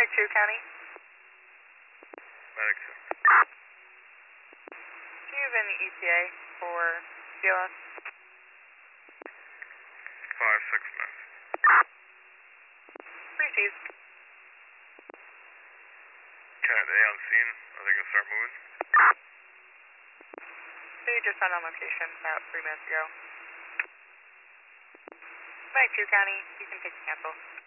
Mike 2 County. Medic 2. Do you have any ETA for CLS? 5-6 minutes. Received. Okay, they on scene. Are they going to start moving? They just found on location about 3 minutes ago. Mike 2 County, you can take the cancel.